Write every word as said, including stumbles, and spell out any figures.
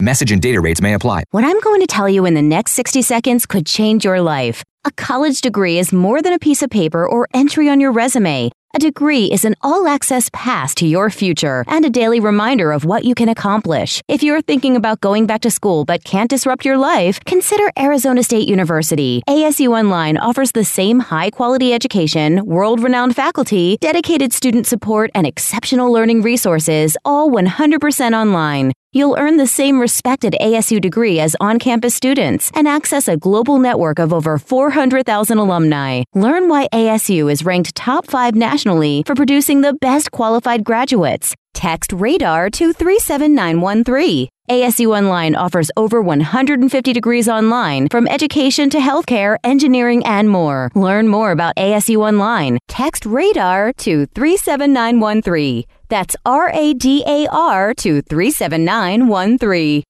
Message and data rates may apply. What I'm going to tell you in the next sixty seconds could change your life. A college degree is more than a piece of paper or entry on your resume. A degree is an all-access pass to your future and a daily reminder of what you can accomplish. If you're thinking about going back to school but can't disrupt your life, consider Arizona State University. A S U Online offers the same high-quality education, world-renowned faculty, dedicated student support, and exceptional learning resources, all one hundred percent online. You'll earn the same respected A S U degree as on-campus students and access a global network of over four hundred thousand alumni. Learn why A S U is ranked top five nationally for producing the best qualified graduates. Text RADAR to three seven nine one three. A S U Online offers over one hundred fifty degrees online, from education to healthcare, engineering, and more. Learn more about A S U Online. Text RADAR to three seven nine one three. That's R A D A R to three seven nine one three.